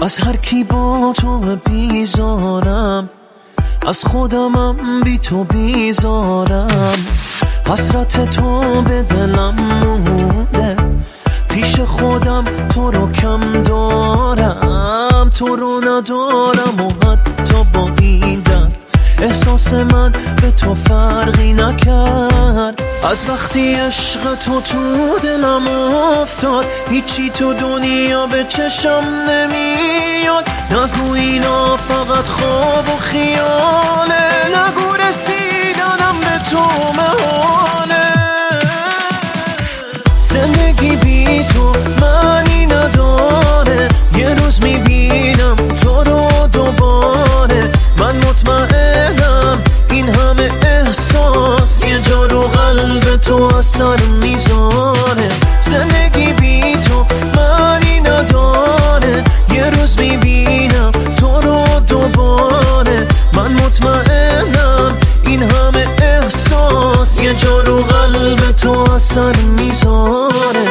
از هر کی با تو بیزارم، از خودمم بی تو بیزارم. حسرت تو به دلم مونده، پیش خودم تو رو کم دارم. تو رو ندارم و حتی با این درد احساس من به تو فرقی نکرد. از وقتی عشق تو دلم افتاد، هیچی تو دنیا به چشم نمیاد. نگو اینا فقط خواب و خیاله، نگو رسیدنم به تو محاله. زندگی بی تو معنی نداره، یه روز میبینم تو رو دوباره. من مطمئنم این همه احساس یه جا رو قلب تو اثر میذاره. زندگی بی تو معنی نداره، یه روز میبینم تو رو دوباره. من مطمئنم این همه احساس یه جا رو قلب تو اثر میذاره.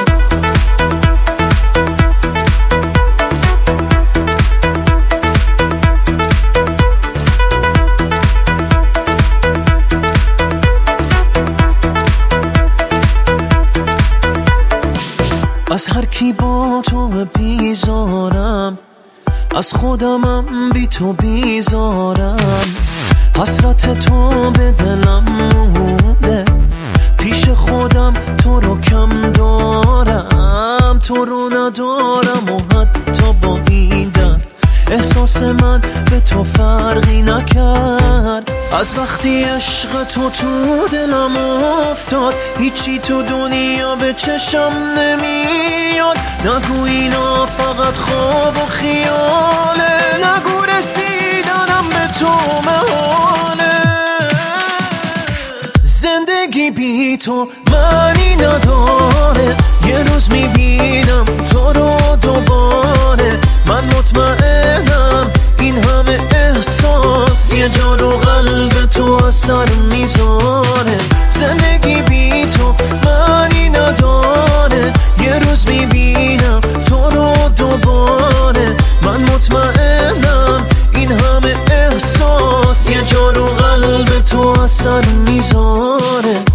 از هر کی با تو بیزارم، از خودمم بی تو بیزارم. حسرت تو به دلم مونده، پیش خودم تو رو کم دارم. تو رو ندارم و حتی با این درد احساس من به تو فرقی نکرد. از وقتی عشق تو دلم افتاد، هیچی تو دنیا به چشم نمیاد. نگو اینا فقط خواب و خیاله، نگو رسیدنم به تو محاله. زندگی بی تو معنی نداره، یه روز میبینم تو رو دوباره. من مطمئنم این همه احساس یه جا رو قلب تو اثر میذاره. زندگی بی تو معنی نداره، یه روز میبینم تو رو دوباره. من مطمئنم این همه احساس یه جا رو قلب تو اثر میذاره.